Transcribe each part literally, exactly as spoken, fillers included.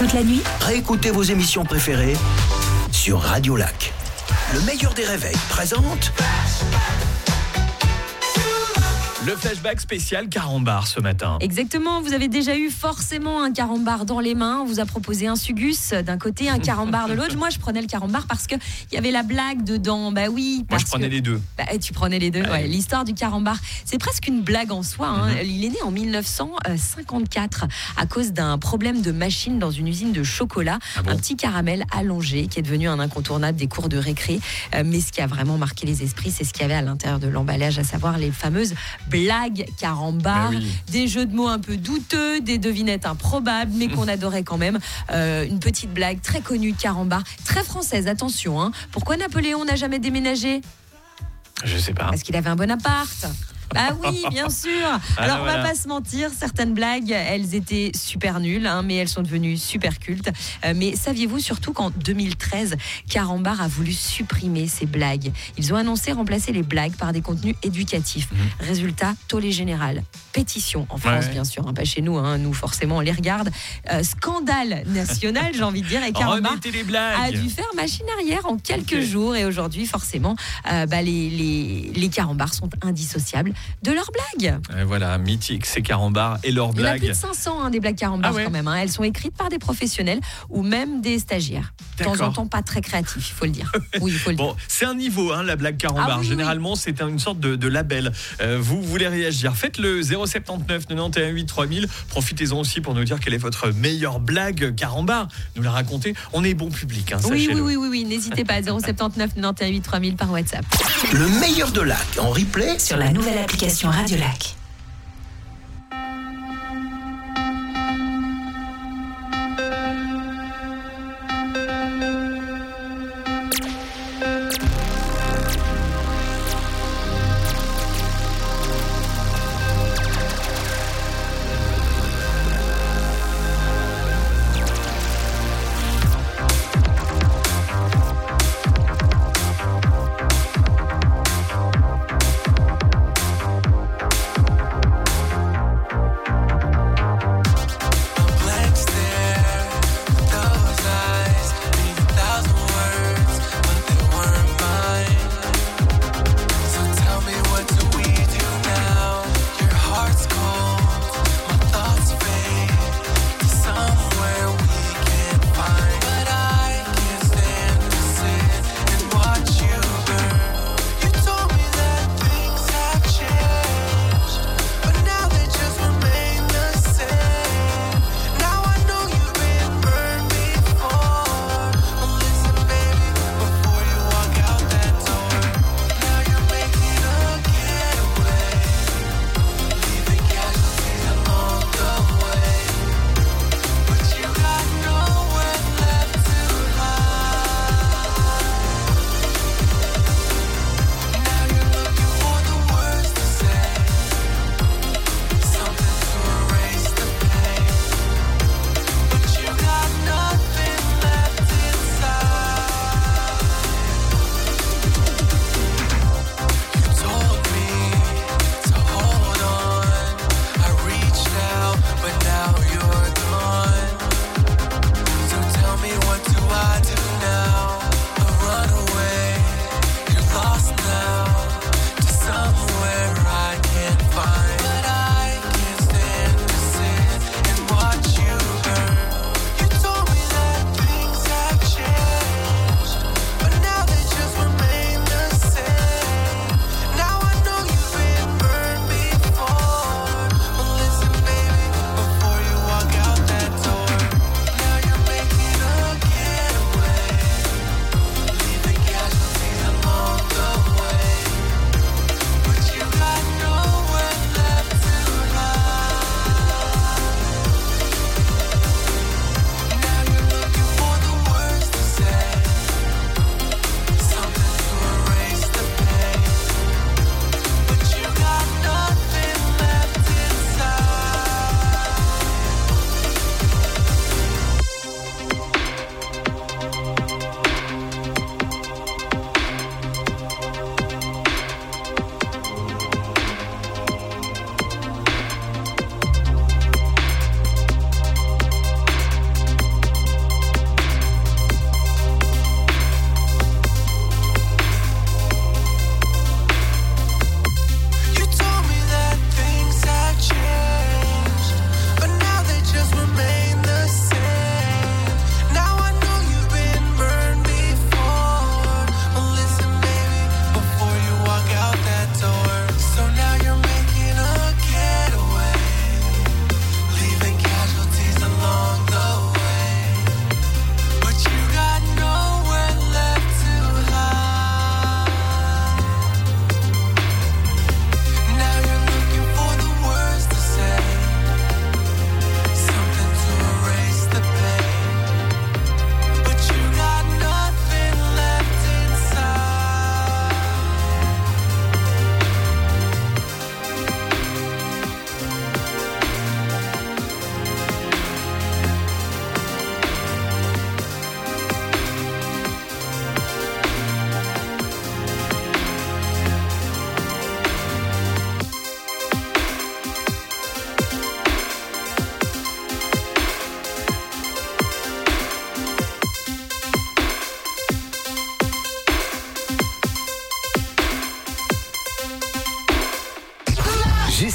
toute la nuit? Réécoutez vos émissions préférées sur Radio Lac. Le meilleur des réveils présente... Le flashback spécial carambar ce matin. Exactement, vous avez déjà eu forcément un carambar dans les mains. On vous a proposé un sugus d'un côté, un carambar de l'autre. Moi, je prenais le carambar parce qu'il y avait la blague dedans. Bah oui. Moi, je prenais que... les deux. Bah, tu prenais les deux, ouais. Ouais. L'histoire du carambar, c'est presque une blague en soi. Hein. Mm-hmm. Il est né en dix-neuf cent cinquante-quatre à cause d'un problème de machine dans une usine de chocolat. Ah bon? Un petit caramel allongé qui est devenu un incontournable des cours de récré. Euh, mais ce qui a vraiment marqué les esprits, c'est ce qu'il y avait à l'intérieur de l'emballage, à savoir les fameuses blagues carambar, bah oui. Des jeux de mots un peu douteux, des devinettes improbables, mais qu'on adorait quand même. Euh, une petite blague très connue de carambar, très française, attention. Hein. Pourquoi Napoléon n'a jamais déménagé? Je sais pas. Parce qu'il avait un bon appart. Ah oui, bien sûr. Alors, ah, on voilà. va pas se mentir, certaines blagues, elles étaient super nulles, hein, mais elles sont devenues super cultes. Euh, mais saviez-vous surtout qu'en deux mille treize, Carambar a voulu supprimer ces blagues. Ils ont annoncé remplacer les blagues par des contenus éducatifs. Mmh. Résultat, tollé général. Pétition en France, ouais. bien sûr, hein, pas chez nous. Hein, nous, forcément, on les regarde. Euh, scandale national, j'ai envie de dire. Et Carambar a dû faire machine arrière en quelques okay. jours. Et aujourd'hui, forcément, euh, bah, les, les, les Carambars sont indissociables de leurs blagues. Et voilà, mythique, ces Carambars et leurs blagues. Il y en a plus de cinq cents hein, des blagues Carambars ah ouais. quand même. Hein. Elles sont écrites par des professionnels ou même des stagiaires. De temps en temps, pas très créatifs, il faut le dire. Oui, il faut le bon, dire. C'est un niveau, hein, la blague Carambar. Ah, oui, Généralement, oui. c'est une sorte de, de label. Euh, vous voulez réagir? Faites-le zéro sept neuf quatre-vingt-onze huit trois mille. Profitez-en aussi pour nous dire quelle est votre meilleure blague Carambar. Nous la raconter. On est bon public, hein, oui, sachez-le. Oui, oui, oui, oui. N'hésitez pas. zéro sept neuf quatre-vingt-onze huit trois mille par WhatsApp. Le meilleur de Lac en replay sur la nouvelle application Radio Lac.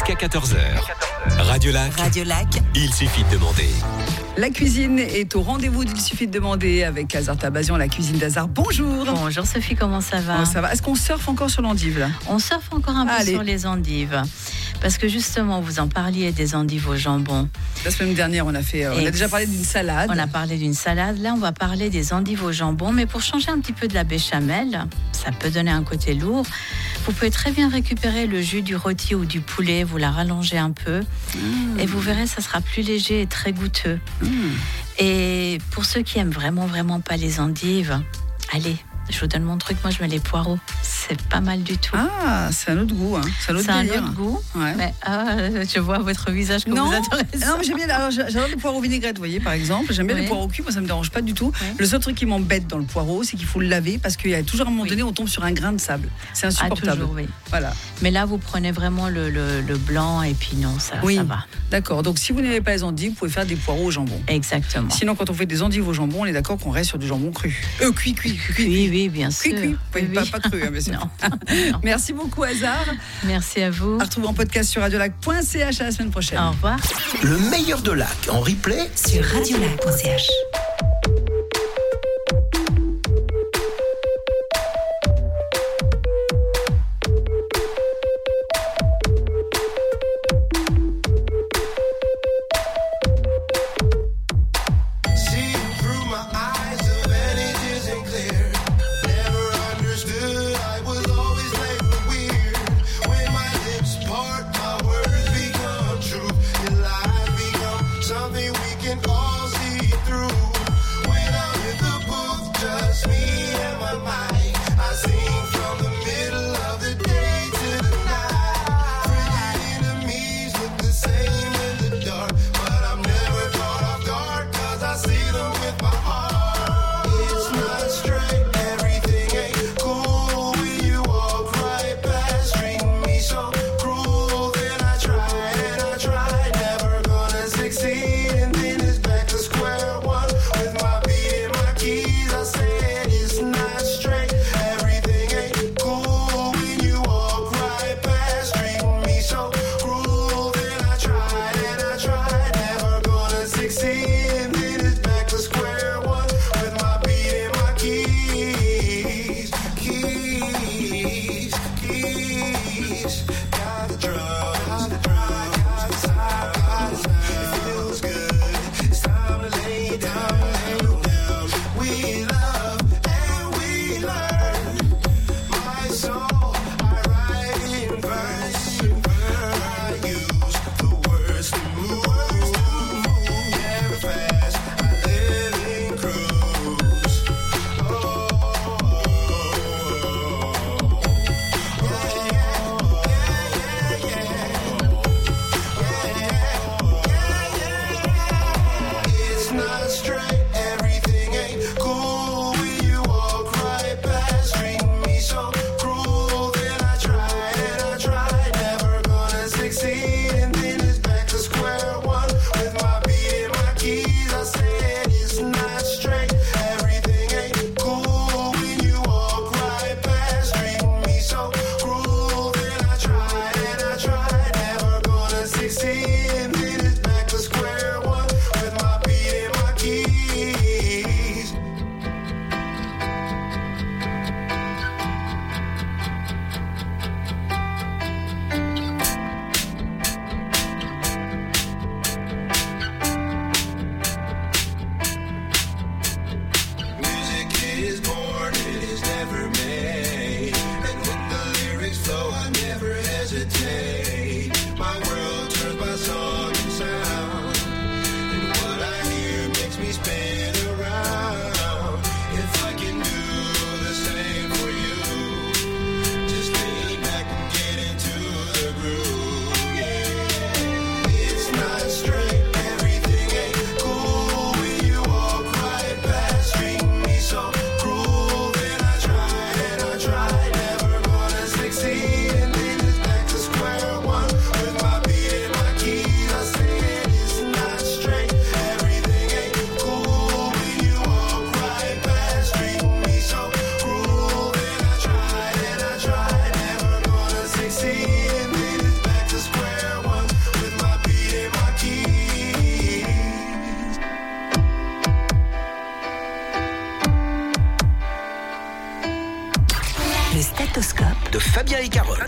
jusqu'à quatorze heures. Radio Lac. Radio Lac. Il suffit de demander. La cuisine est au rendez-vous, il suffit de demander avec Azar Tabazian, la cuisine d'Azar. Bonjour. Bonjour Sophie, comment ça va? Oh, ça va. Est-ce qu'on surfe encore sur l'endive là? On surfe encore un peu Allez. sur les endives. Parce que justement, vous en parliez des endives au jambon. La semaine dernière, on a, fait, on a déjà parlé d'une salade. On a parlé d'une salade. Là, on va parler des endives au jambon. Mais pour changer un petit peu de la béchamel, ça peut donner un côté lourd. Vous pouvez très bien récupérer le jus du rôti ou du poulet, vous la rallongez un peu. Mmh. Et vous verrez, ça sera plus léger et très goûteux. Mmh. Et pour ceux qui aiment vraiment, vraiment pas les endives, allez, je vous donne mon truc, moi je mets les poireaux. C'est pas mal du tout. Ah, c'est un autre goût. Hein. C'est un autre, c'est un délire. autre goût. Ouais. Mais, ah, je vois votre visage que non. vous adorez ça. Non, mais j'aime bien. Alors, j'adore les poireaux vinaigrettes, vous voyez, par exemple. J'aime bien oui. les poireaux cuits, moi ça me dérange pas du tout. Oui. Le seul truc qui m'embête dans le poireau, c'est qu'il faut le laver parce qu'il y a toujours à un moment oui. donné, on tombe sur un grain de sable. C'est insupportable. Ah, toujours, oui. Voilà. Mais là, vous prenez vraiment le, le, le blanc et puis non, ça, oui. ça va. D'accord. Donc, si vous n'aimez pas les endives, vous pouvez faire des poireaux au jambon. Exactement. Sinon, quand on fait des endives au jambon, on est d'accord qu'on reste sur du jambon cru. Euh, cuit, cuit, cuit. Oui, oui, bien sûr. Cuit, cuit. Oui, pas, oui. pas cru, hein, bien sûr. Non. Non. Merci beaucoup, Azar. Merci à vous. À retrouver en podcast sur radiolac point c h à la semaine prochaine. Au revoir. Le meilleur de Lac en replay sur radiolac point c h. Something we can all see through. Le stéthoscope de Fabien et Carole.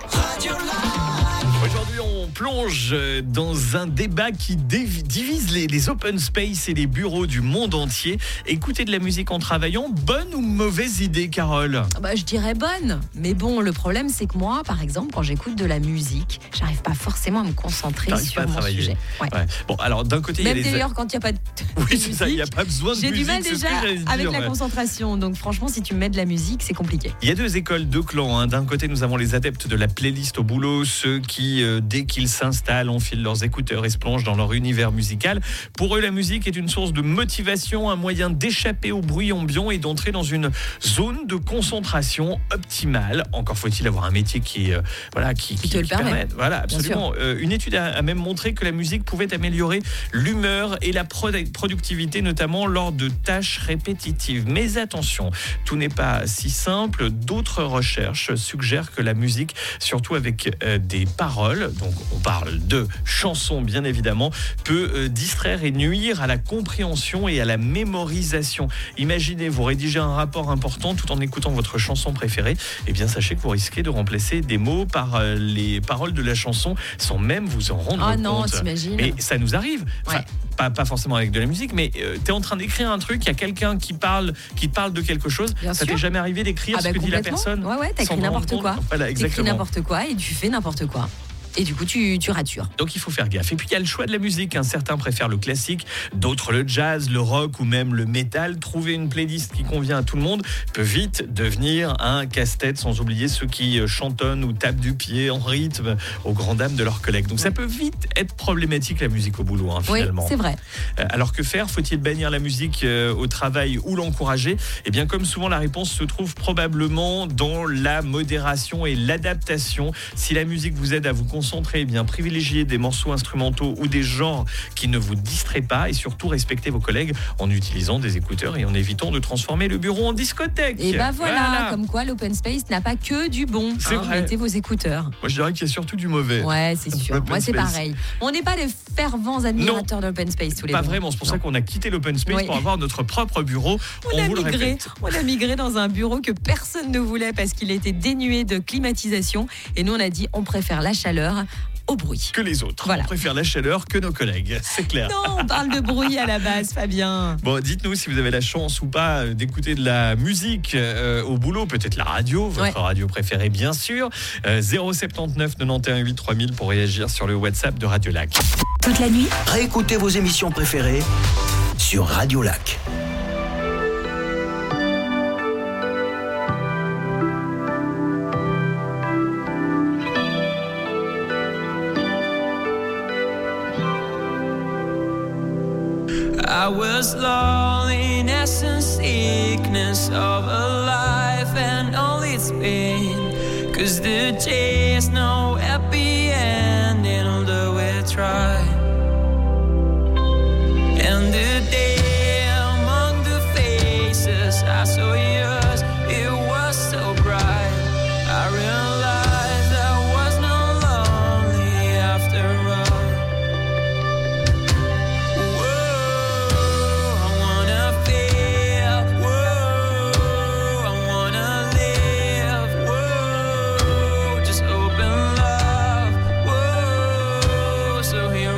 Aujourd'hui, on plonge dans un débat qui dév- divise les, les open space et les bureaux du monde entier. Écouter de la musique en travaillant, bonne ou mauvaise idée, Carole ? Bah, je dirais bonne. Mais bon, le problème, c'est que moi, par exemple, quand j'écoute de la musique, j'arrive pas forcément à me concentrer T'arrives sur pas à mon travailler. sujet. Ouais. Ouais. Bon, alors d'un côté, Même il y a les... d'ailleurs, quand il n'y a pas de Oui, de c'est ça, il n'y a musique, pas besoin de j'ai musique. du mal c'est ce déjà que j'allais avec dire, la ouais. concentration. Donc franchement, si tu mets de la musique, c'est compliqué. Il y a deux écoles, deux clans. Hein. D'un côté, nous avons les adeptes de la playlist au boulot, ceux qui, euh, dès qu'ils s'installent, enfilent leurs écouteurs et se plongent dans leur univers musical. Pour eux, la musique est une source de motivation, un moyen d'échapper au bruit ambiant et d'entrer dans une zone de concentration optimale. Encore faut-il avoir un métier qui, euh, voilà, qui, Qui te le permet. permette. Voilà, absolument. Euh, une étude a, a même montré que la musique pouvait améliorer l'humeur et la produ- productivité, notamment lors de tâches répétitives. Mais attention, tout n'est pas si simple. D'autres recherches suggèrent que la musique, surtout avec euh, des paroles, donc on parle de chansons bien évidemment, peut euh, distraire et nuire à la compréhension et à la mémorisation. Imaginez, vous rédigez un rapport important tout en écoutant votre chanson préférée. Eh bien, sachez que vous risquez de remplacer des mots par euh, les paroles de la chanson sans même vous en rendre Ah compte. non, t'imagines ? Mais ça nous arrive. Enfin, Ouais. pas, pas forcément avec de la musique, mais euh, tu es en train d'écrire un truc, il y a quelqu'un qui parle, qui te parle de quelque chose. Bien ça sûr. t'est jamais arrivé d'écrire Ah ce bah que dit la complètement. personne Ouais, ouais, t'as sans écrit te rendre n'importe compte. quoi. Voilà, T'écris exactement. n'importe quoi et tu fais n'importe quoi. Et du coup, tu, tu ratures. Donc il faut faire gaffe. Et puis il y a le choix de la musique. Hein. Certains préfèrent le classique, d'autres le jazz, le rock ou même le métal. Trouver une playlist qui convient à tout le monde peut vite devenir un casse-tête, sans oublier ceux qui euh, chantonnent ou tapent du pied en rythme aux grandes dames de leurs collègues. Donc ça peut vite être problématique la musique au boulot, hein, Oui, finalement. c'est vrai. Euh, Alors que faire ? Faut-il bannir la musique euh, au travail ou l'encourager ? Eh bien, comme souvent, la réponse se trouve probablement dans la modération et l'adaptation. Si la musique vous aide à vous concentrer, eh bien, privilégiez des morceaux instrumentaux ou des genres qui ne vous distraient pas et surtout respectez vos collègues en utilisant des écouteurs et en évitant de transformer le bureau en discothèque. Et bah voilà, comme quoi l'open space n'a pas que du bon. C'est hein, vrai. mettez vos écouteurs. Moi, je dirais qu'il y a surtout du mauvais. Ouais, c'est sûr. L'open Moi, c'est space. pareil. On n'est pas les fervents admirateurs de l'open space tous les Pas deux. vraiment, c'est pour Non. ça qu'on a quitté l'open space Oui. pour avoir notre propre bureau. On, On, a vous le migré, répète. on a migré dans un bureau que personne ne voulait parce qu'il était dénué de climatisation. Et nous, on a dit on préfère la chaleur au bruit. Que les autres. Voilà. On préfère la chaleur que nos collègues, c'est clair. Non, on parle de bruit à la base, Fabien. Bon, dites-nous si vous avez la chance ou pas d'écouter de la musique euh, au boulot, peut-être la radio, votre Ouais. radio préférée bien sûr. Euh, zéro sept neuf quatre-vingt-onze huit trois mille pour réagir sur le WhatsApp de Radio Lac. toute la nuit. Réécoutez vos émissions préférées sur Radio Lac. I was loneliness and sickness of a life and all its pain. Cause the chase no happy ending, although we try. And the day among the faces I saw yours, it was so bright. I realized I was not lonely after all. Whoa, I wanna feel. Whoa, I wanna live. Whoa, just open love. Whoa, so here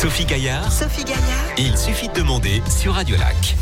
Sophie Gaillard, Sophie Gaillard. il suffit de demander sur Radio Lac.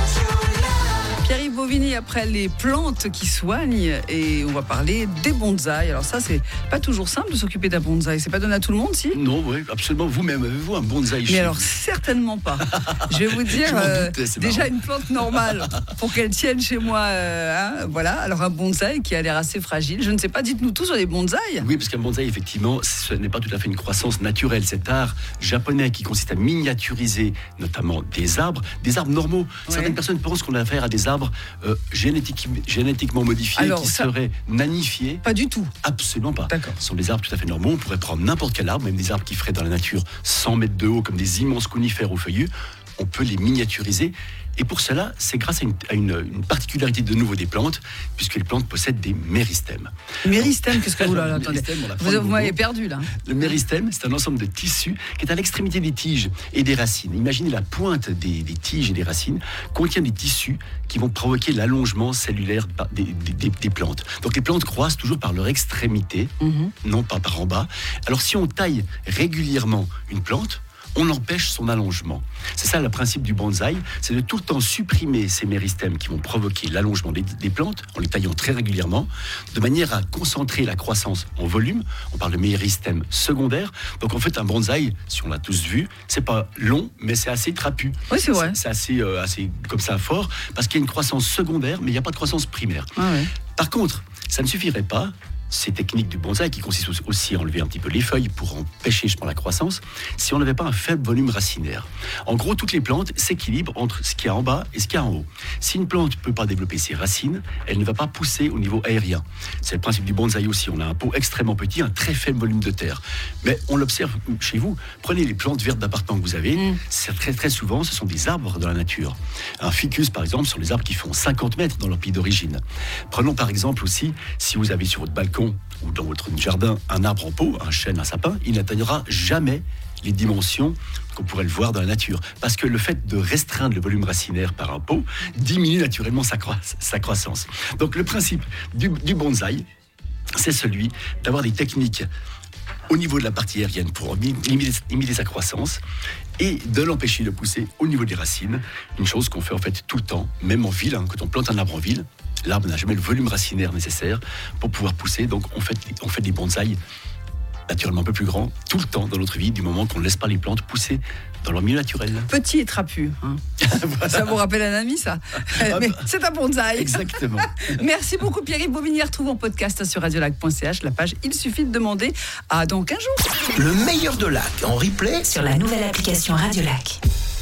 Pierre-Yves Bovigny, après les plantes qui soignent, et on va parler des bonsaïs. Alors ça, c'est pas toujours simple de s'occuper d'un bonsaï. C'est pas donné à tout le monde, si ? Non, oui, absolument. Vous-même, avez-vous un bonsaï chez Mais vous ? alors, certainement pas. Je vais vous dire, euh, doutais, c'est déjà marrant. une plante normale, pour qu'elle tienne chez moi, euh, hein, voilà. Alors un bonsaï qui a l'air assez fragile. Je ne sais pas, dites-nous tout sur les bonsaïs. Oui, parce qu'un bonsaï, effectivement, ce n'est pas tout à fait une croissance naturelle. Cet art japonais qui consiste à miniaturiser notamment des arbres, des arbres normaux. Ouais. Certaines personnes pensent qu'on a affaire à des arbres euh, génétiques, génétiquement modifiés Alors, qui ça- seraient nanifiés. Pas du tout. Absolument pas. D'accord. Ce sont des arbres tout à fait normaux. On pourrait prendre n'importe quel arbre, même des arbres qui feraient dans la nature cent mètres de haut, comme des immenses conifères ou feuillus. On peut les miniaturiser. Et pour cela, c'est grâce à, une, à une, une particularité de nouveau des plantes, puisque les plantes possèdent des méristèmes. Méristème, qu'est-ce que vous là, Le attendez. méristème, on la Vous, prend de vous nouveau. m'avez perdu là. Le méristème, c'est un ensemble de tissus qui est à l'extrémité des tiges et des racines. Imaginez la pointe des, des tiges et des racines contient des tissus qui vont provoquer l'allongement cellulaire par- des, des- des- des plantes. Donc les plantes croissent toujours par leur extrémité, Mhm. non pas par en bas. Alors si on taille régulièrement une plante, on empêche son allongement. C'est ça le principe du bonsaï, c'est de tout le temps supprimer ces méristèmes qui vont provoquer l'allongement des, des plantes en les taillant très régulièrement, de manière à concentrer la croissance en volume. On parle de méristèmes secondaires. Donc en fait, un bonsaï, si on l'a tous vu, c'est pas long, mais c'est assez trapu. Oui, c'est vrai. C'est assez, euh, assez comme ça fort, parce qu'il y a une croissance secondaire, mais il n'y a pas de croissance primaire. Ah ouais. Par contre, ça ne suffirait pas. Ces techniques du bonsaï qui consistent aussi à enlever un petit peu les feuilles pour empêcher justement la croissance, si on n'avait pas un faible volume racinaire. En gros, toutes les plantes s'équilibrent entre ce qu'il y a en bas et ce qu'il y a en haut. Si une plante ne peut pas développer ses racines, elle ne va pas pousser au niveau aérien. C'est le principe du bonsaï aussi. On a un pot extrêmement petit, un très faible volume de terre. Mais on l'observe chez vous. Prenez les plantes vertes d'appartement que vous avez. Mm. C'est très, très souvent, ce sont des arbres dans la nature. Un ficus, par exemple, sont les arbres qui font cinquante mètres dans leur pays d'origine. Prenons par exemple aussi, si vous avez sur votre balcon ou dans votre jardin un arbre en pot, un chêne, un sapin, il n'atteindra jamais les dimensions qu'on pourrait le voir dans la nature. Parce que le fait de restreindre le volume racinaire par un pot diminue naturellement sa, croi- sa croissance. Donc le principe du, du bonsaï, c'est celui d'avoir des techniques au niveau de la partie aérienne pour limiter, limiter sa croissance et de l'empêcher de pousser au niveau des racines. Une chose qu'on fait en fait tout le temps, même en ville, hein, quand on plante un arbre en ville, l'arbre n'a jamais le volume racinaire nécessaire pour pouvoir pousser. Donc on fait, on fait des bonsaïs naturellement un peu plus grands tout le temps dans notre vie, du moment qu'on ne laisse pas les plantes pousser dans leur milieu naturel. Petit et trapu. Hein. Voilà. Ça vous rappelle un ami, ça. Euh, Mais c'est un bonsaï. Exactement. Merci beaucoup Pierre-Yves Bovigny. Retrouve en podcast sur radiolac point c h la page Il suffit de demander à dans quinze jours. Le meilleur de Lac en replay. Sur la nouvelle application Radio Lac.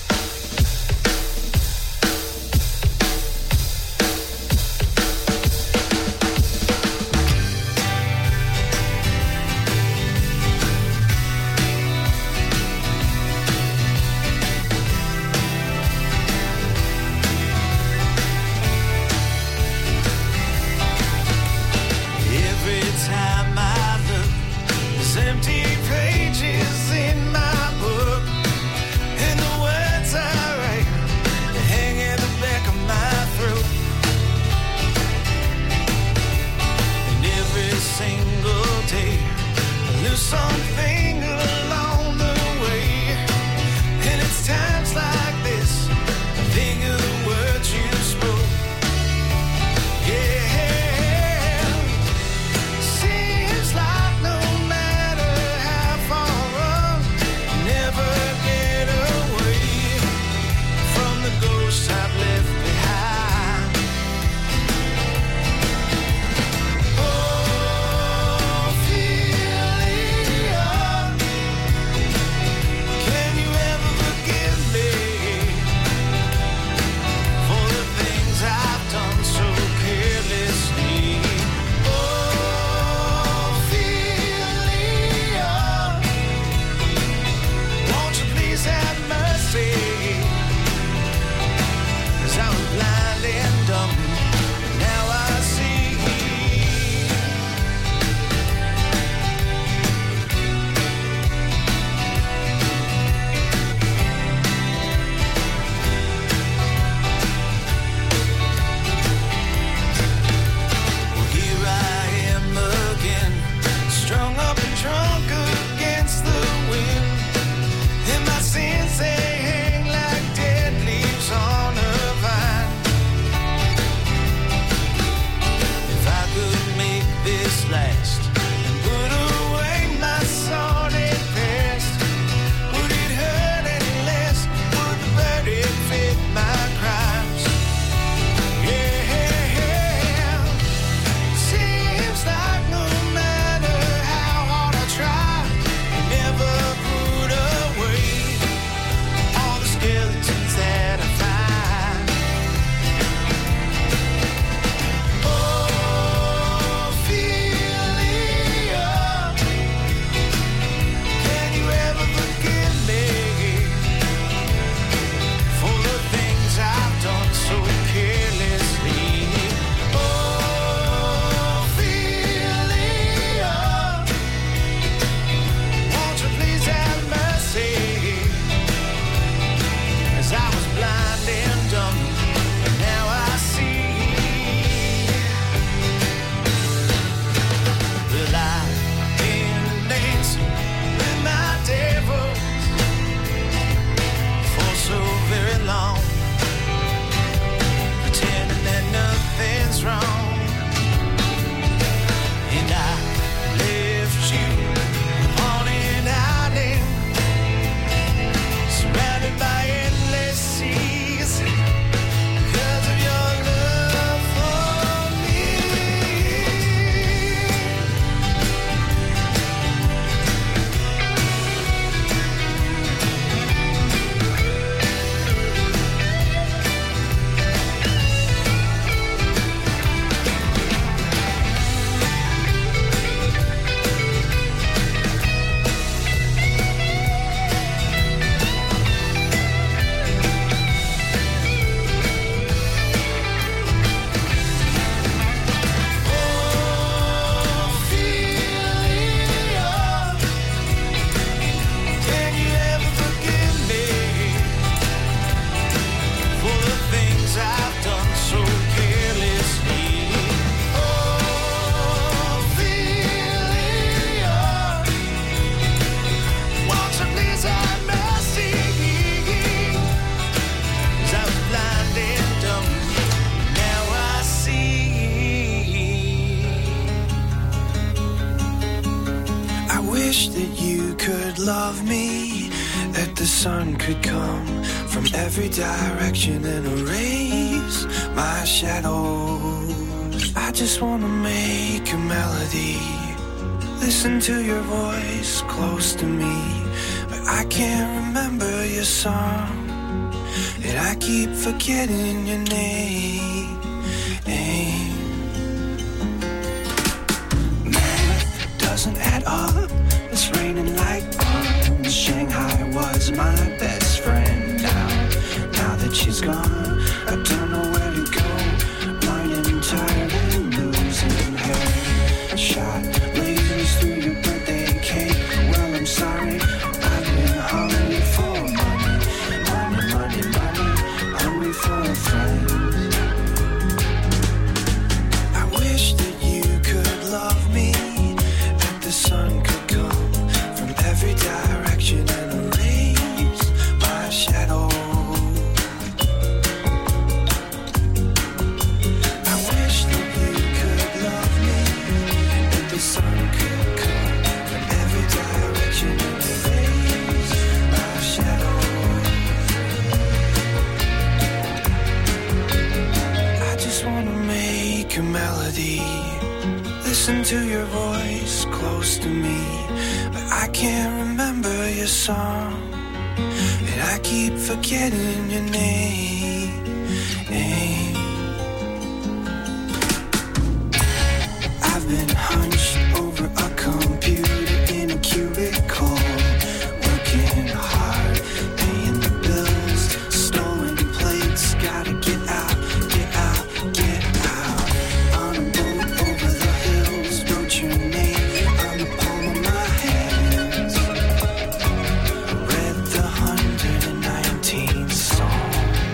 Every time I look, there's empty pages in my book, and the love me, that the sun could come from every direction and erase my shadows. I just wanna make a melody, listen to your voice close to me, but I can't remember your song, and I keep forgetting your name. Math doesn't add up, it's raining like bombs. Shanghai was my best friend. Now, now that she's gone, I don't know where to go. Blind and tired and losing her. Shot lasers through your birthday cake. Well, I'm sorry, I've been hungry for money, money, money, money, hungry for a friend. I wish that you could love me, that the sun could come from every direction and erase my shadow. I wish that you could love me, that the sun could come from every direction and erase my shadow. I just wanna make a melody, listen to your voice close to me, but I can't remember your song, and I keep forgetting your name. I've been hunched over a computer in a cubicle, working hard, paying the bills, stolen plates, gotta get out, get out, get out. On a boat over the hills, wrote your name on the palm of my hands. Read the one hundred nineteenth song.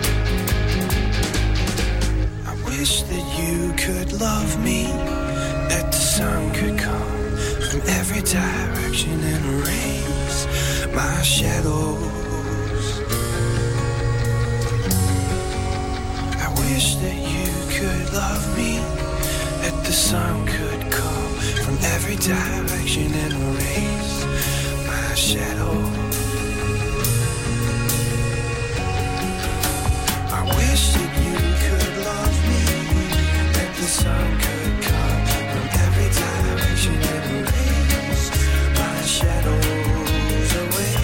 I wish that you could love me, that the sun could come from every direction and erase my shadows. I wish that you could love me, that the sun could come from every direction and erase my shadow. I wish that you could love me, that the sun could come from every direction and erase my shadows away.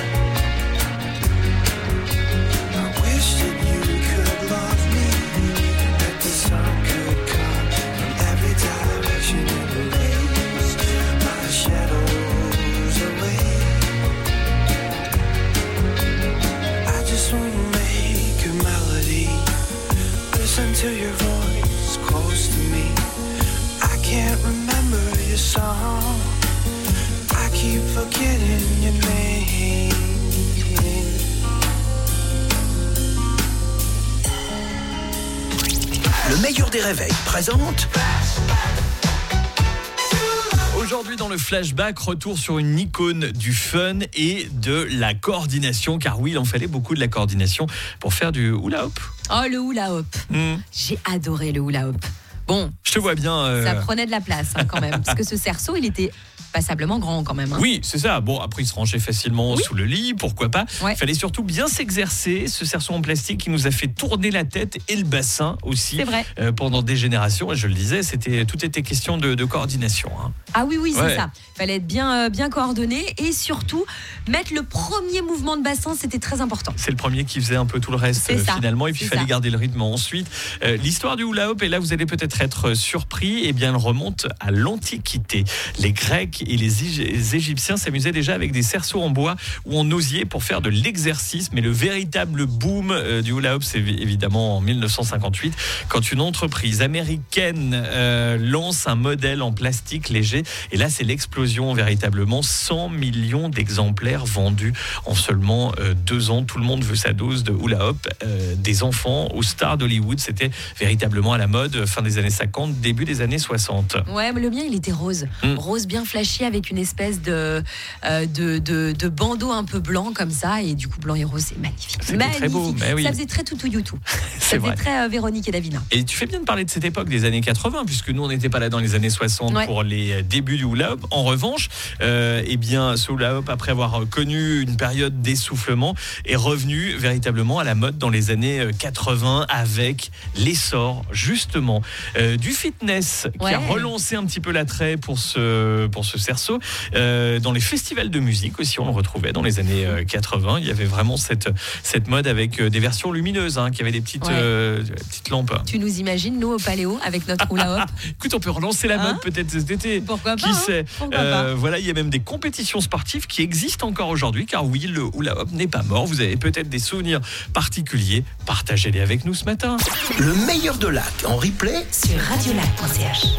I wish that you could love me, that the sun could come from every direction and erase my shadows away. I just wanna make a melody, listen to your voice close to me. I can't remember your song, I keep forgetting your name. Le meilleur des réveils présente Aujourd'hui dans le flashback, retour sur une icône du fun et de la coordination, car oui, il en fallait beaucoup de la coordination pour faire du hula hoop. Oh, le hula hoop. Mmh. J'ai adoré le hula hoop. Bon, je te vois bien. Euh... Ça prenait de la place hein, quand même, parce que ce cerceau, il était passablement grand quand même. Hein. Oui, c'est ça. Bon, après, il se rangeait facilement oui. sous le lit, pourquoi pas. Ouais. Il fallait surtout bien s'exercer. Ce cerceau en plastique qui nous a fait tourner la tête et le bassin aussi. C'est vrai. Euh, pendant des générations. Et je le disais, c'était, tout était question de, de coordination. Hein. Ah oui, oui, c'est ouais. ça. Il fallait être bien, euh, bien coordonné et surtout mettre le premier mouvement de bassin, c'était très important. C'est le premier qui faisait un peu tout le reste euh, finalement. Et puis il fallait ça. garder le rythme ensuite. Euh, l'histoire du hula hoop, et là vous allez peut-être être surpris, eh bien elle remonte à l'Antiquité. Les Grecs et les, les Égyptiens s'amusaient déjà avec des cerceaux en bois ou en osier pour faire de l'exercice. Mais le véritable boom euh, du hula hoop, c'est évidemment en dix-neuf cent cinquante-huit, quand une entreprise américaine euh, lance un modèle en plastique léger. Et là, c'est l'explosion véritablement. cent millions d'exemplaires vendus en seulement euh, deux ans. Tout le monde veut sa dose de hula hoop. Euh, des enfants aux stars d'Hollywood, c'était véritablement à la mode fin des années années cinquante, début des années soixante. Ouais, mais le mien, il était rose. Mm. Rose bien flashy avec une espèce de, euh, de, de, de bandeau un peu blanc comme ça. Et du coup, blanc et rose, c'est magnifique. C'était magnifique. très beau. Mais oui. Ça faisait très toutou youtou. Ça c'est faisait vrai. très euh, Véronique et Davina. Et tu fais bien de parler de cette époque des années quatre-vingts, puisque nous, on n'était pas là dans les années soixante ouais. pour les débuts du hula hoop. En revanche, euh, eh bien, ce hula hoop, après avoir connu une période d'essoufflement, est revenu véritablement à la mode dans les années quatre-vingts avec l'essor, justement, euh, du fitness qui ouais. a relancé un petit peu l'attrait pour ce, pour ce cerceau. Euh, dans les festivals de musique aussi, on le retrouvait dans les années quatre-vingts. Il y avait vraiment cette, cette mode avec des versions lumineuses, hein, qui avaient des petites, ouais. euh, des petites lampes. Tu nous imagines, nous, au Paléo, avec notre hula hoop? Écoute, on peut relancer la mode hein peut-être cet été. Pourquoi pas? Qui sait hein euh, Voilà, il y a même des compétitions sportives qui existent encore aujourd'hui, car oui, le hula hoop n'est pas mort. Vous avez peut-être des souvenirs particuliers. Partagez-les avec nous ce matin. Le meilleur de Lac en replay sur radiolac point c h.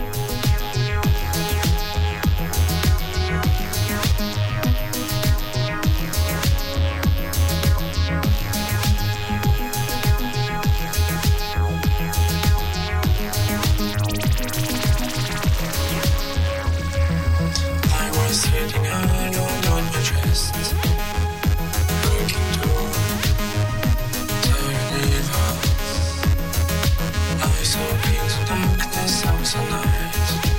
Darkness, I was alive.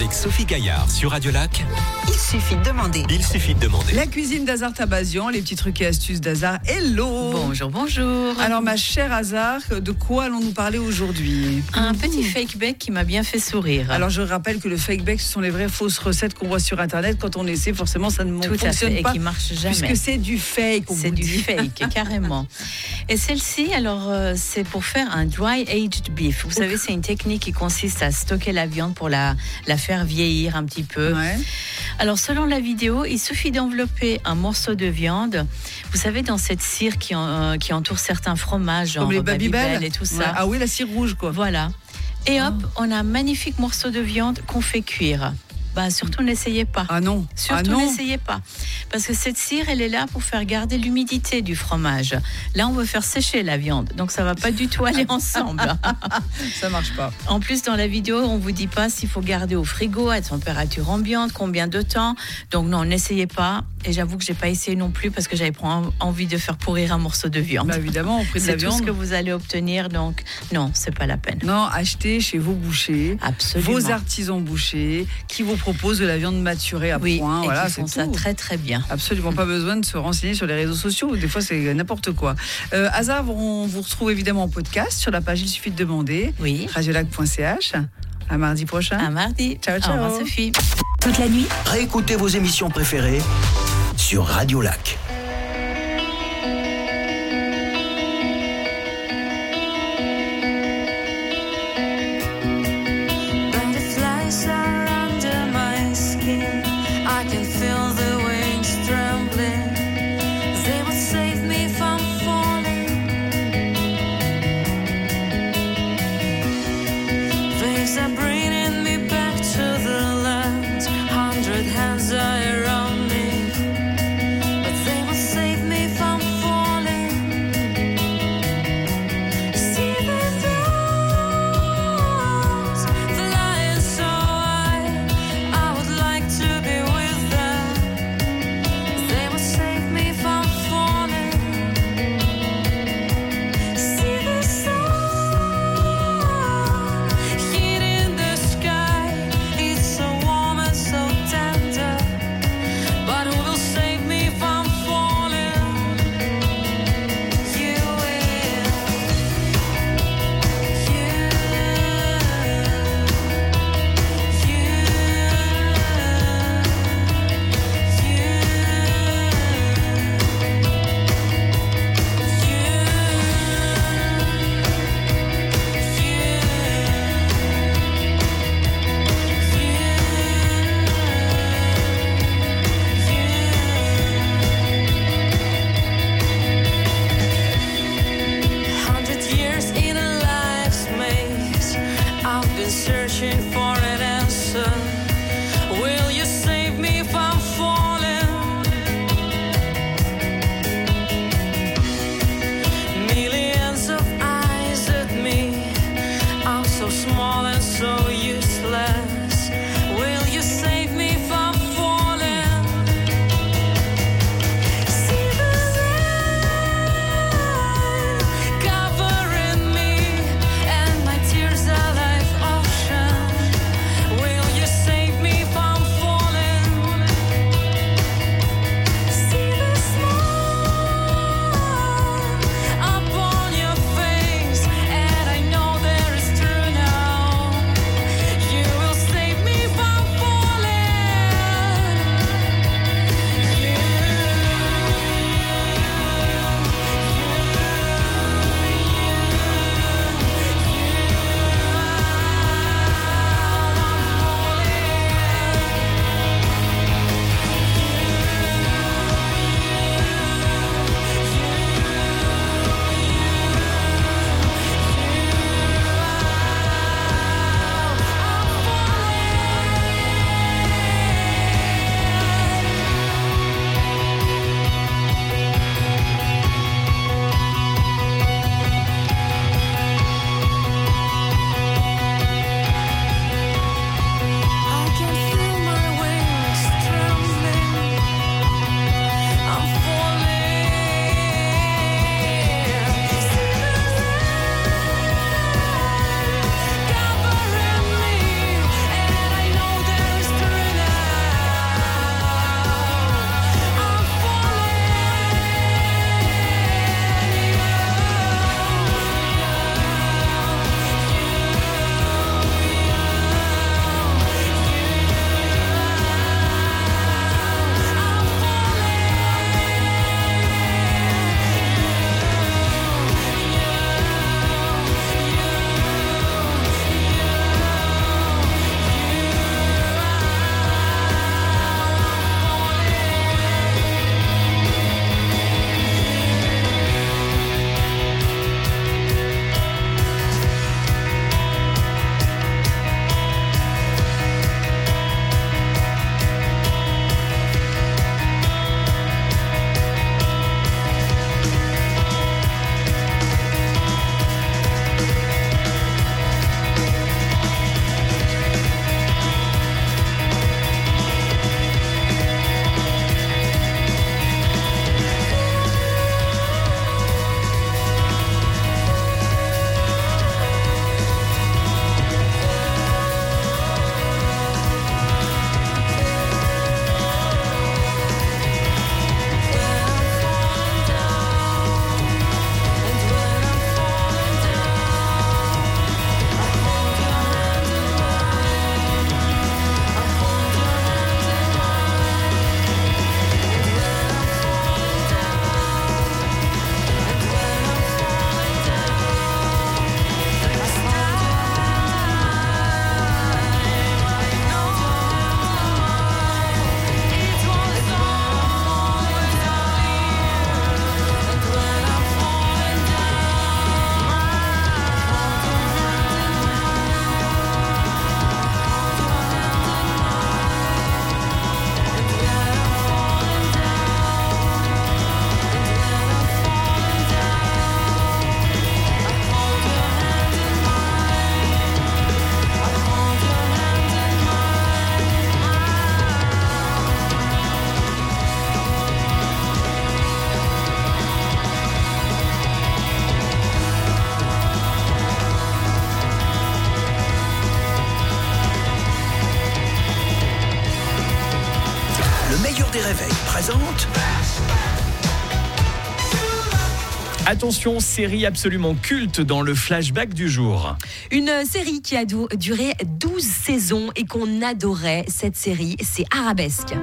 avec Sophie Gaillard sur Radio Lac. Il suffit de demander. Il suffit de demander. La cuisine d'Azar Tabazian, les petits trucs et astuces d'Azar. Hello. Bonjour, bonjour. Alors ma chère Azar, de quoi allons-nous parler aujourd'hui? Un petit fake bake qui m'a bien fait sourire. Alors je rappelle que le fake bake, ce sont les vraies fausses recettes qu'on voit sur internet. Quand on essaie, forcément ça ne Tout à fonctionne fait, pas. et qui marche jamais. Puisque c'est du fake. on C'est vous du dit. fake, carrément. Et celle-ci, alors, euh, c'est pour faire un dry aged beef. Vous savez, c'est une technique qui consiste à stocker la viande pour la, la faire vieillir un petit peu. Ouais. Alors, selon la vidéo, il suffit d'envelopper un morceau de viande. Vous savez, dans cette cire qui, en- euh, qui entoure certains fromages, genre Comme les Babybel Babybel et tout ça. Ouais. Ah oui, la cire rouge quoi. Voilà. Et hop, on a un magnifique morceau de viande qu'on fait cuire. Bah, surtout n'essayez pas. Ah non. Surtout ah non. n'essayez pas. Parce que cette cire, elle est là pour faire garder l'humidité du fromage. Là, on veut faire sécher la viande. Donc, ça va pas du tout aller ensemble. Ça marche pas. En plus, dans la vidéo, on vous dit pas s'il faut garder au frigo à température ambiante, combien de temps. Donc, non, n'essayez pas. Et j'avoue que j'ai pas essayé non plus parce que j'avais pas envie de faire pourrir un morceau de viande. Bah évidemment, au prix de la C'est tout viande. ce que vous allez obtenir. Donc, non, c'est pas la peine. Non, achetez chez vos bouchers, Absolument. vos artisans bouchers, qui vous proposent de la viande maturée à Oui, point. et Voilà, qui c'est font ça tout. très très bien. Absolument pas besoin de se renseigner sur les réseaux sociaux. Des fois, c'est n'importe quoi. Euh, Azar, on vous retrouve évidemment en podcast sur la page Il suffit de demander. Oui. radiolac point c h. À mardi prochain. À mardi. Ciao, ciao. Au revoir, Sophie. Toute la nuit, Réécoutez vos émissions préférées sur Radio Lac. Butterflies are under my skin. I can feel the wings trembling. They will save me from falling. Waves are bringing me back to the land. Hundred hands are around me, but they will save me from falling. See the stars flying so high. I would like to be with them. They will save me from falling. See the sun heat in the sky. It's so warm and so tender. But who will save me from falling? You will. You. Hundred years in a life's maze, I've been searching for an answer. Will you save me from falling? Millions of eyes at me. I'm so small and so useless. Will you save me from falling? See the rain covering me, and my tears are like ocean. Will you save me from falling? See the smile upon your face, and I know there is true now. You will des réveils présente... Attention, série absolument culte dans le flashback du jour. Une série qui a du- duré douze saisons et qu'on adorait. Cette série, c'est Arabesque.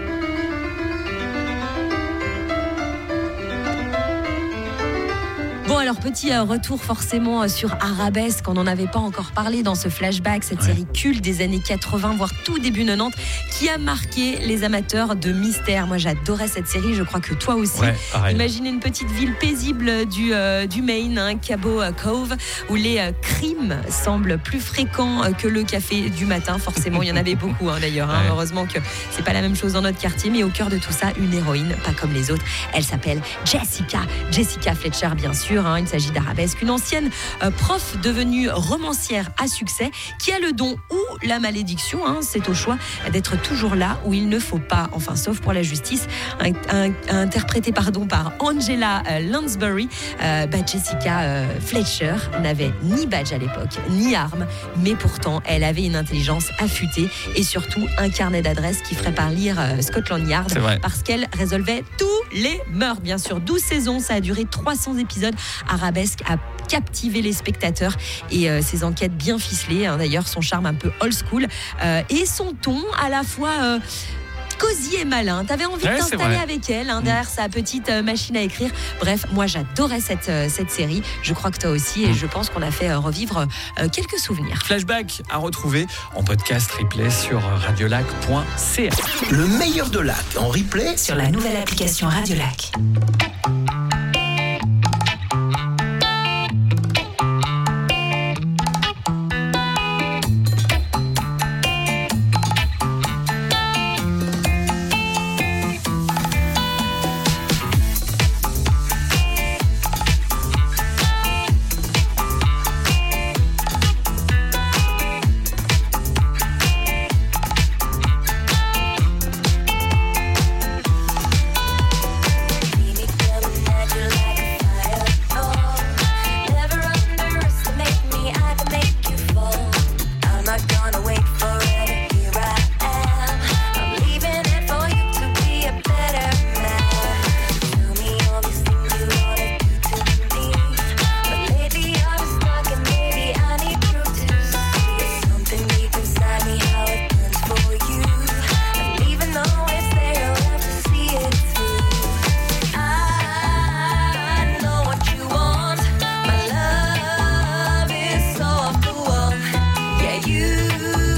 Bon, alors petit euh, retour forcément euh, sur Arabesque, on n'en avait pas encore parlé dans ce flashback, cette Ouais. série culte des années quatre-vingts, voire tout début quatre-vingt-dix, qui a marqué les amateurs de mystère. Moi j'adorais cette série, je crois que toi aussi. Ouais, pareil. Imaginez une petite ville paisible du, euh, du Maine, hein, Cabo Cove, où les euh, crimes semblent plus fréquents euh, que le café du matin. Forcément, il y en avait beaucoup hein, d'ailleurs. Hein. Ouais. Heureusement que c'est pas la même chose dans notre quartier, mais au cœur de tout ça, une héroïne, pas comme les autres. Elle s'appelle Jessica, Jessica Fletcher, bien sûr. Hein. Il s'agit d'Arabesque, une ancienne euh, prof devenue romancière à succès, qui a le don ou la malédiction, hein, c'est au choix, d'être toujours là où il ne faut pas, enfin sauf pour la justice, un, un, interprétée pardon, par Angela euh, Lansbury. Euh, bah, Jessica euh, Fletcher n'avait ni badge à l'époque, ni arme, mais pourtant elle avait une intelligence affûtée et surtout un carnet d'adresses qui ferait par lire euh, Scotland Yard, C'est vrai. parce qu'elle résolvait tous les meurtres, bien sûr. douze saisons, ça a duré trois cents épisodes. Arabesque a captivé les spectateurs et euh, ses enquêtes bien ficelées, hein, d'ailleurs son charme un peu old school euh, et son ton à la fois euh, cosy et malin. T'avais envie Ouais, de c'est t'installer vrai. avec elle hein, derrière sa petite euh, machine à écrire. Bref, moi j'adorais cette, euh, cette série, je crois que toi aussi, et Mm. je pense qu'on a fait euh, revivre euh, quelques souvenirs. Flashback à retrouver en podcast replay sur radiolac point c a. Le meilleur de Lac en replay Sur la nouvelle application Radiolac. You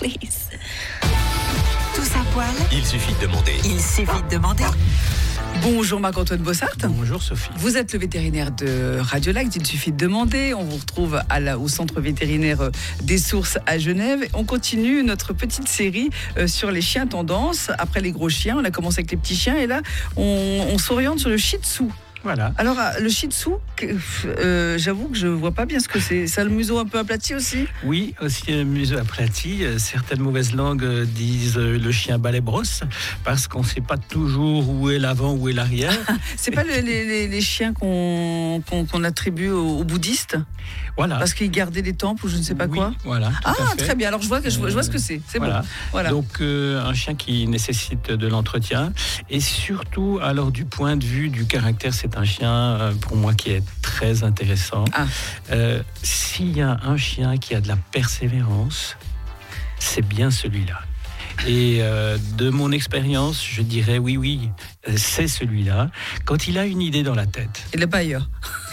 please. Tous à poil, Il suffit de demander. il suffit de demander. Bonjour Marc-Antoine Bossart. Bonjour Sophie. Vous êtes le vétérinaire de Radiolac, il suffit de demander. On vous retrouve à la, au centre vétérinaire des Sources à Genève. On continue notre petite série euh, sur les chiens tendance. Après les gros chiens, on a commencé avec les petits chiens et là, on, on s'oriente sur le Shih Tzu. Voilà. Alors, euh, le Shih Tzu, que- euh, j'avoue que je vois pas bien ce que c'est. Ça a le museau un peu aplati aussi. Oui, aussi un museau aplati. Euh, Certaines mauvaises langues euh, disent euh, le chien balai brosse parce qu'on ne sait pas toujours où est l'avant, où est l'arrière. C'est pas le- les, les- les chiens qu'on qu'on- qu'on attribue aux, aux bouddhistes Voilà. parce qu'ils gardaient des temples ou je ne sais pas Oui, quoi. Voilà. tout Ah, à fait. très bien. Alors, je vois, que- je vois, je vois ce que c'est. C'est Voilà. bon. Voilà. Donc euh, un chien qui nécessite de l'entretien et surtout alors du point de vue du caractère, c'est un chien euh, pour moi qui est très intéressant. Ah. Euh, S'il y a un chien qui a de la persévérance, c'est bien celui-là. Et euh, de mon expérience, je dirais oui, oui, euh, c'est celui-là. Quand il a une idée dans la tête, Il n'est pas ailleurs.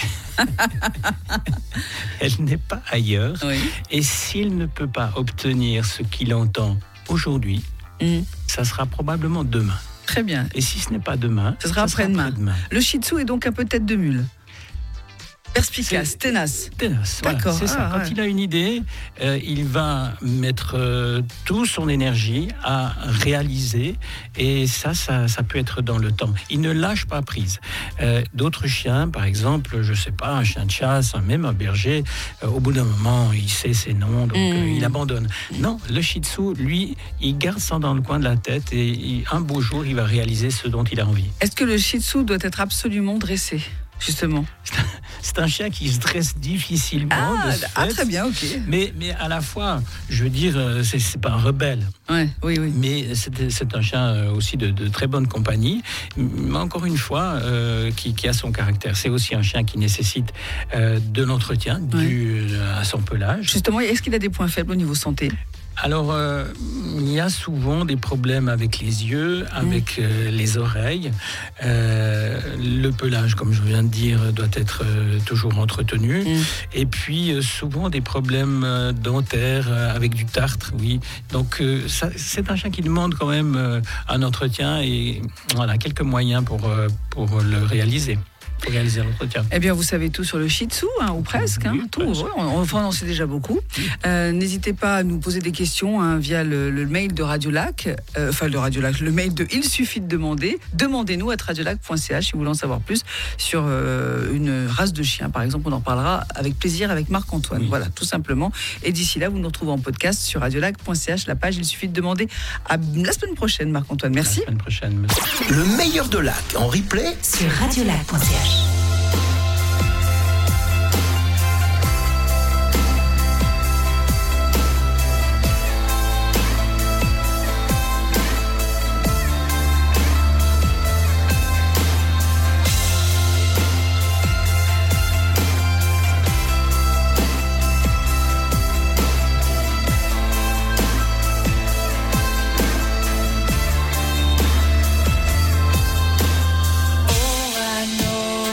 elle n'est pas ailleurs. Oui. Et s'il ne peut pas obtenir ce qu'il entend aujourd'hui, Mm. ça sera probablement demain. Très bien. Et si ce n'est pas demain, Ce sera après-demain. après-demain. Le Shih Tzu est donc un peu tête de mule. Perspicace, C'est- ténace. Ténace, voilà, D'accord, c'est ça. ah, Quand ouais. il a une idée, euh, il va mettre euh, toute son énergie à réaliser, et ça, ça, ça peut être dans le temps. Il ne lâche pas prise. Euh, D'autres chiens, par exemple, je sais pas, un chien de chasse, même un berger, euh, au bout d'un moment, il sait ses noms, donc Mm. euh, il abandonne. Non, le Shih Tzu, lui, il garde ça dans le coin de la tête, et il- un beau jour, il va réaliser ce dont il a envie. Est-ce que le Shih Tzu doit être absolument dressé, justement? C'est un chien qui se dresse difficilement. Ah, de ce ah, fait. très bien, ok. Mais, mais à la fois, je veux dire, euh, c'est, c'est pas un rebelle, Ouais, oui, oui. mais c'est, c'est un chien euh, aussi de, de très bonne compagnie, mais encore une fois, euh, qui, qui a son caractère. C'est aussi un chien qui nécessite euh, de l'entretien dû euh, à son pelage. Justement, est-ce qu'il a des points faibles au niveau santé? Alors, euh, il y a souvent des problèmes avec les yeux, avec euh, les oreilles. Euh, le pelage, comme je viens de dire, doit être euh, toujours entretenu. Mm. Et puis, euh, souvent des problèmes euh, dentaires euh, avec du tartre, oui. Donc, euh, ça, c'est un chien qui demande quand même euh, un entretien et voilà, quelques moyens pour, euh, pour le réaliser. Pour réaliser l'entretien. Eh bien, vous savez tout sur le Shih Tzu, hein, ou presque, hein, Oui, tout. presque. Ouais, on, enfin, on en sait déjà beaucoup. Euh, N'hésitez pas à nous poser des questions hein, via le, le mail de Radiolac, euh, enfin de Radiolac, le mail de Il suffit de demander. Demandez-nous à radiolac point c h si vous voulez en savoir plus sur euh, une race de chien, par exemple. On en parlera avec plaisir avec Marc-Antoine. Oui. Voilà, tout simplement. Et d'ici là, vous nous retrouvez en podcast sur radiolac point c h, la page Il suffit de demander. À la semaine prochaine, Marc-Antoine. Merci. La semaine prochaine, monsieur. Le meilleur de Lac en replay. Sur radiolac point c h. Oh, I know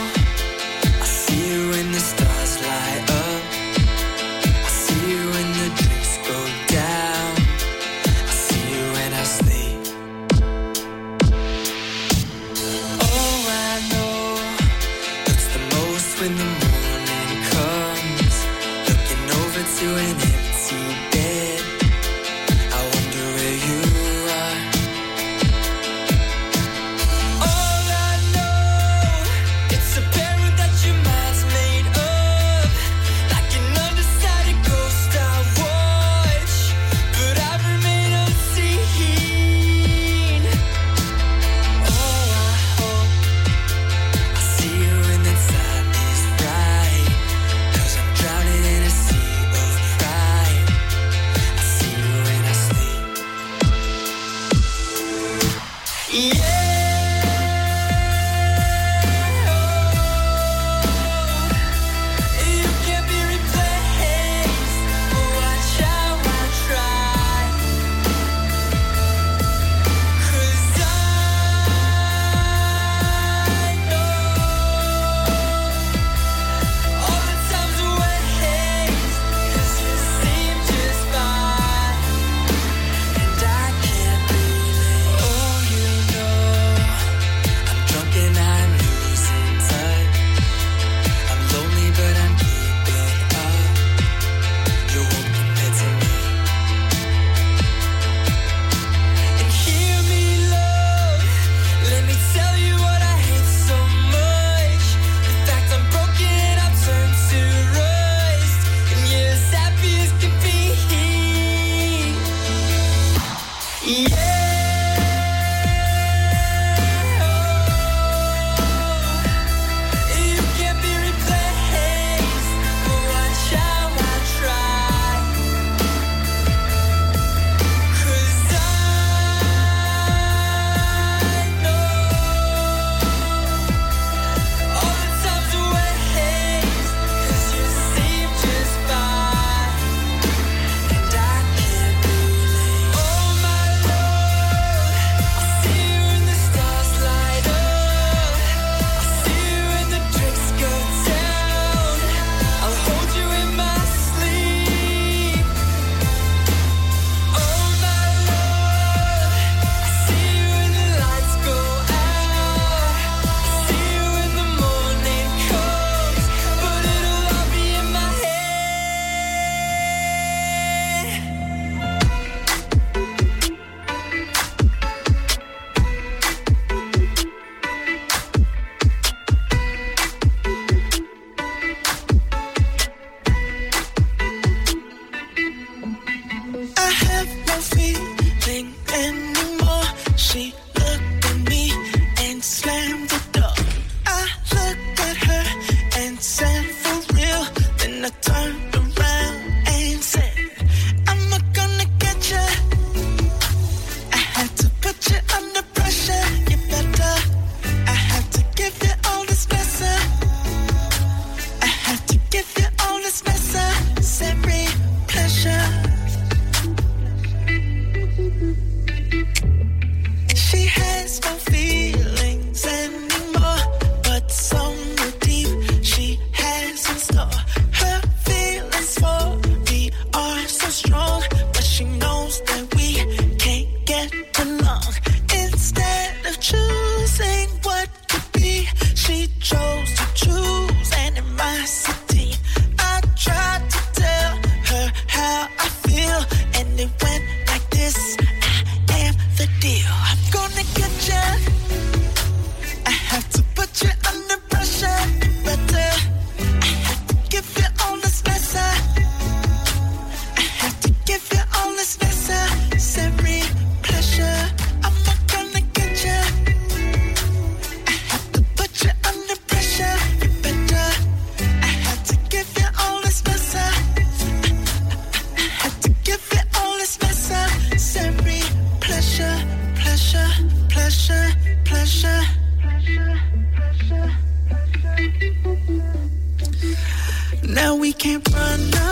we can't run. No.